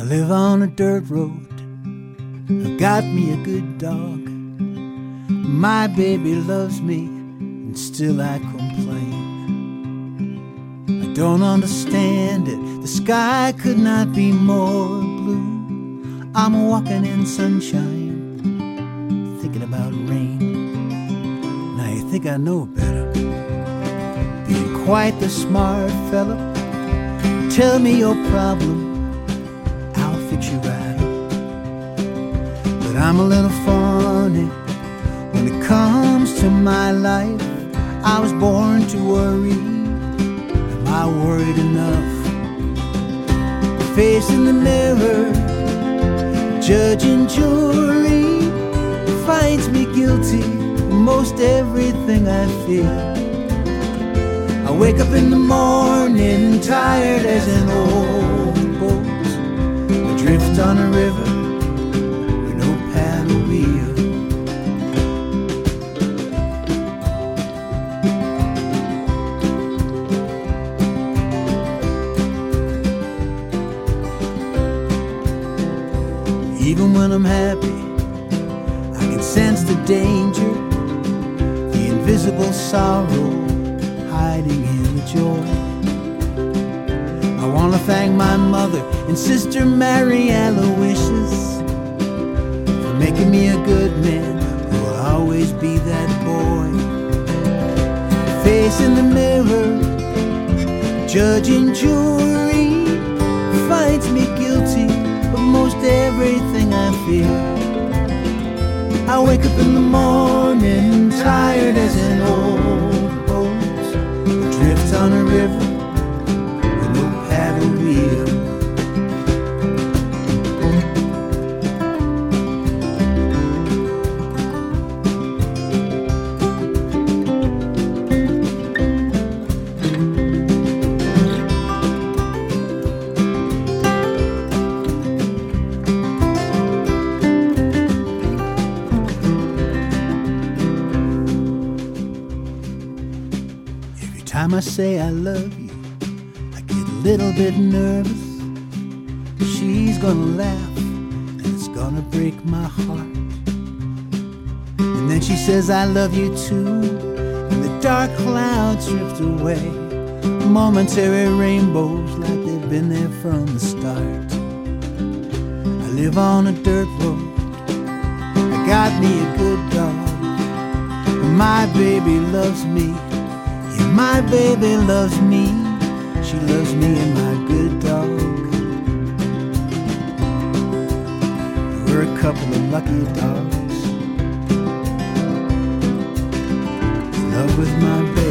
live on a dirt road. I got me a good dog. My baby loves me, and still I complain. I don't understand it. The sky could not be more blue. I'm walking in sunshine, thinking about rain. Now you think I know better, being quite the smart fella. Tell me your problem, I'll fix you right up. But I'm a little funny when it comes to my life. I was born to worry. Am I worried enough? The face in the mirror, judge and jury, finds me guilty of most everything I feel. I wake up in the morning tired as an old boat, adrift on a river with no paddle wheel. Even when I'm happy, I can sense the danger, the invisible sorrow hiding in the joy. I want to thank my mother and sister Mary Aloysius for making me a good man who will always be that boy. Face in the mirror, judge and jury, finds me guilty of most everything I feel. I wake up in the morning tired as an old boat, adrift on a river with no paddle wheel. Time I say I love you, I get a little bit nervous. She's gonna laugh and it's gonna break my heart. And then she says I love you too, and the dark clouds drift away, momentary rainbows like they've been there from the start. I live on a dirt road, I got me a good dog, and my baby loves me. Yeah, my baby loves me. She loves me and my good dog. We're a couple of lucky dogs in love with my baby.